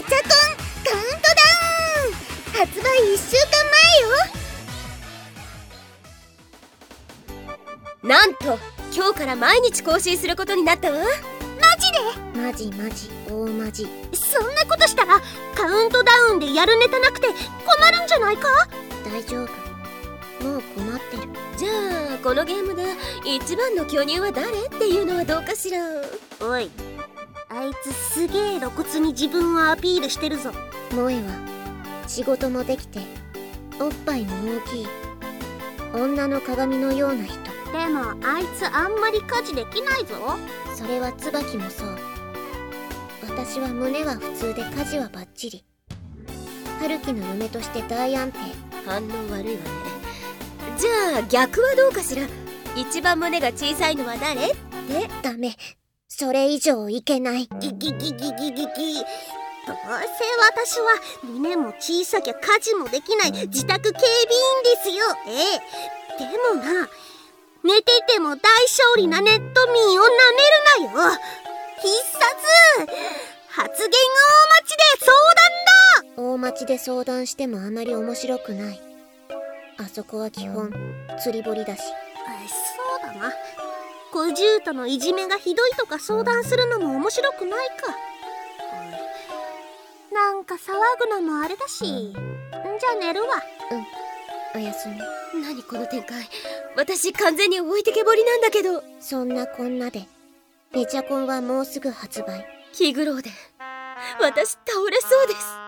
チャコンカウントダウン発売1週間前よ。なんと今日から毎日更新することになったわ。マジで？マジ大マジ。 そんなことしたらカウントダウンでやるネタなくて困るんじゃないか？ 大丈夫、もう困ってる。 じゃあこのゲームで一番の巨乳は誰っていうのはどうかしら。 おい、あいつすげえ露骨に自分をアピールしてるぞ。 萌えは仕事もできておっぱいも大きい女の鏡のような人。 でもあいつあんまり家事できないぞ。 それは椿もそう。私は胸は普通で家事はバッチリ。春樹の嫁として大安定。 反応悪いわね。じゃあ逆はどうかしら。一番胸が小さいのは誰って。 ダメ、それ以上いけない。 ギギギギギギギ。どうせ私は胸も小さきゃ家事もできない自宅警備員ですよ。でもな、寝てても大勝利なネット民をなめるなよ。必殺発言大待ちで相談だ。 大待ちで相談してもあまり面白くない。あそこは基本釣り堀だし。 そうだな。小獣とのいじめがひどいとか相談するのも面白くないか。なんか騒ぐのもあれだし、じゃあ寝るわ。 おやすみ。 何この展開。私完全に置いてけぼりなんだけど。 そんなこんなでペチャコンはもうすぐ発売。 気苦労で私倒れそうです。